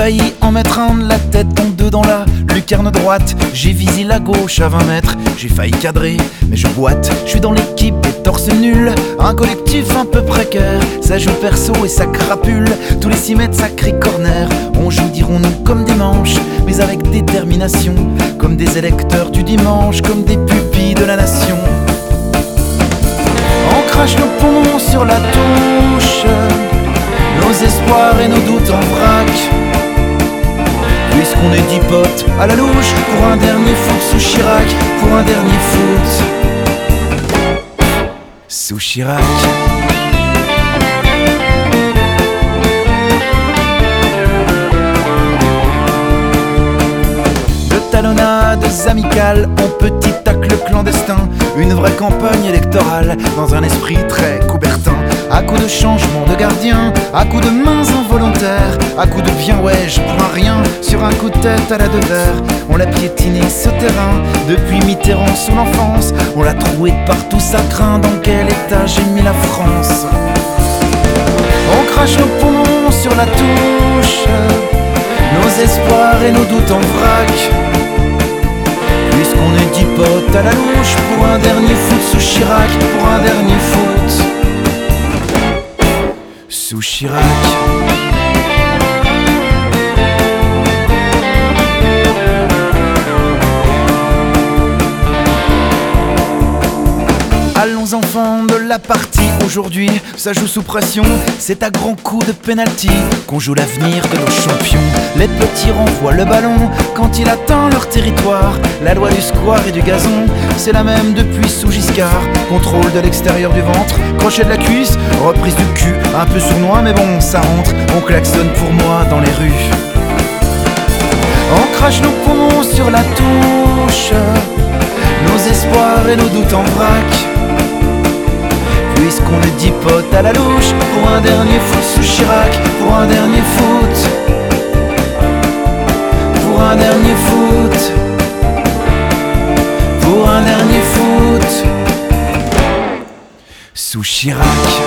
failli en mettre un de la tête en deux dans la lucarne droite. J'ai visé la gauche à 20 mètres, j'ai failli cadrer, mais je boite. Je suis dans l'équipe des torses nuls, un collectif un peu précaire. Ça joue perso et ça crapule, tous les 6 mètres ça crie corner. On joue, dirons-nous, comme des manches, mais avec détermination, comme des électeurs du dimanche, comme des pupilles de la nation. On crache nos poumons sur la touche, nos espoirs et nos doutes en vrac. Puisqu'on est 10 potes à la louche, pour un dernier foot sous Chirac, pour un dernier foot sous Chirac. De talonnades amicales en petit tacle clandestin, une vraie campagne électorale dans un esprit très coubertin. À coups de changement de gardien, à coups de mains involontaires, à coups de bien ouais, je prends rien, sur un coup de tête à la Devers. On l'a piétiné ce terrain, depuis Mitterrand sous l'enfance. On l'a troué de partout, ça craint, dans quel état j'ai mis la France. On crache nos poumons sur la touche, nos espoirs et nos doutes en vrac. Puisqu'on est 10 potes à la louche, pour un dernier foot sous Chirac, pour un dernier foot sous Chirac. Allons enfants de la partie, aujourd'hui ça joue sous pression. C'est à grands coups de pénalty qu'on joue l'avenir de nos champions. Les petits renvoient le ballon quand il atteint leur territoire. La loi du square et du gazon, c'est la même depuis sous Giscard. Contrôle de l'extérieur du ventre, crochet de la cuisse, reprise du cul, un peu sournois mais bon ça rentre. On klaxonne pour moi dans les rues. On crache nos poumons sur la touche, nos espoirs et nos doutes en vrac. Puisqu'on est 10 potes à la louche, pour un dernier foot sous Chirac, pour un dernier foot, pour un dernier foot, pour un dernier foot sous Chirac.